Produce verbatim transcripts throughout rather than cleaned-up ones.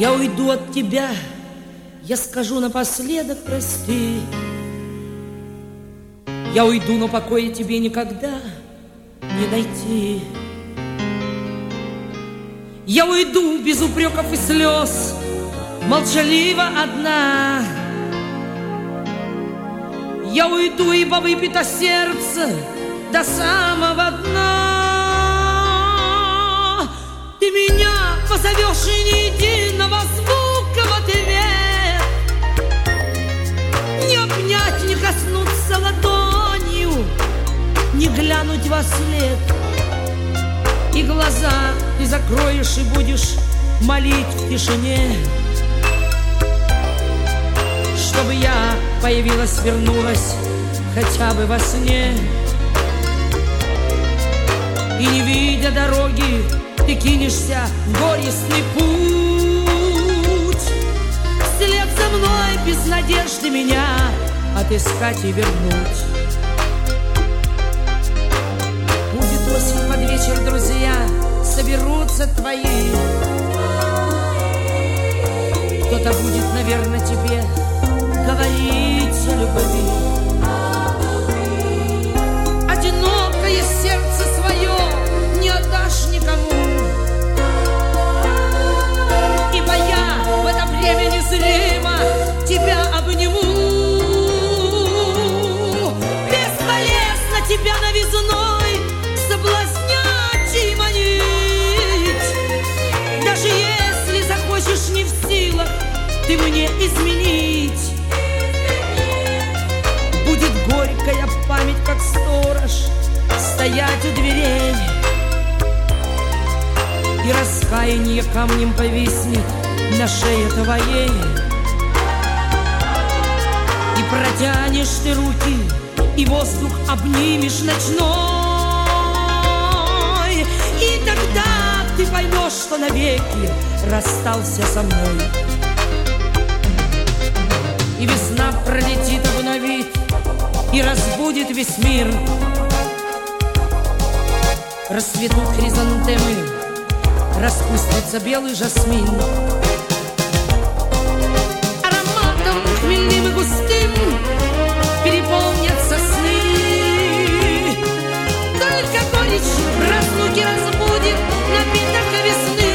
Я уйду от тебя, я скажу напоследок прости. Я уйду, но покоя тебе никогда не найти. Я уйду без упреков и слез, молчаливо одна. Я уйду, ибо выпито сердце до самого дна. Ты меня позовешь, и ни единого звука в ответ. Не обнять, не коснуться ладонью, не глянуть во след. И глаза ты закроешь и будешь молить в тишине, чтобы я появилась, вернулась хотя бы во сне. И не видя дороги, ты кинешься в горестный путь. Вслед за мной без надежды меня отыскать и вернуть. Будет осень под вечер, друзья, соберутся твои. Кто-то будет, наверное, тебе говорить о любви. Одинокое сердце свое не отдашь никому, ибо я в это время незримо тебя обниму. Бесполезно тебя новизной соблазнять и манить. Даже если захочешь, не в силах ты мне изменить. Будет горькая память, как сторож, стоять у дверей. И раскаяние камнем повиснет на шее твоей. И протянешь ты руки, и воздух обнимешь ночной. И тогда ты поймешь, что навеки расстался со мной. И весна пролетит, обновит и разбудит весь мир. Расцветут хризантемы, распустится белый жасмин. Ароматом хмельным и густым переполнятся сны. Только горечь разлуки разбудит напиток весны.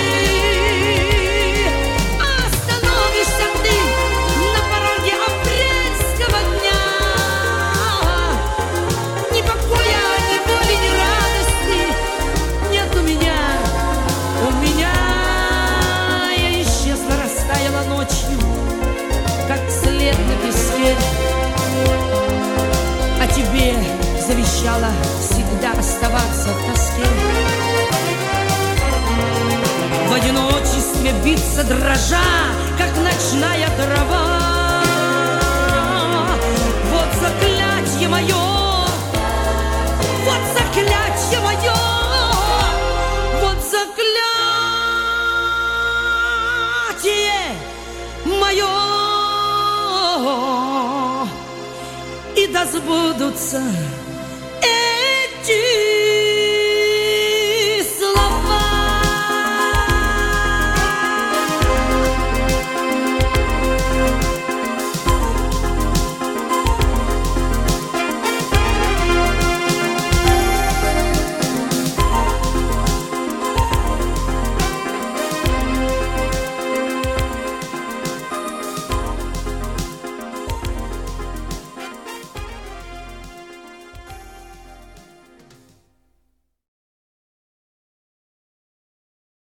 Остановишься ты на пороге апрельского дня. Ни покоя, ни боли, ни радости нет у меня. У меня я исчезла, растаяла ночью, как след на песке. А тебе завещала всегда оставаться в тоске. В одиночестве биться дрожа, как ночная трава. Вот заклятье мое, вот заклятье мое, вот заклятье мое. И да сбудутся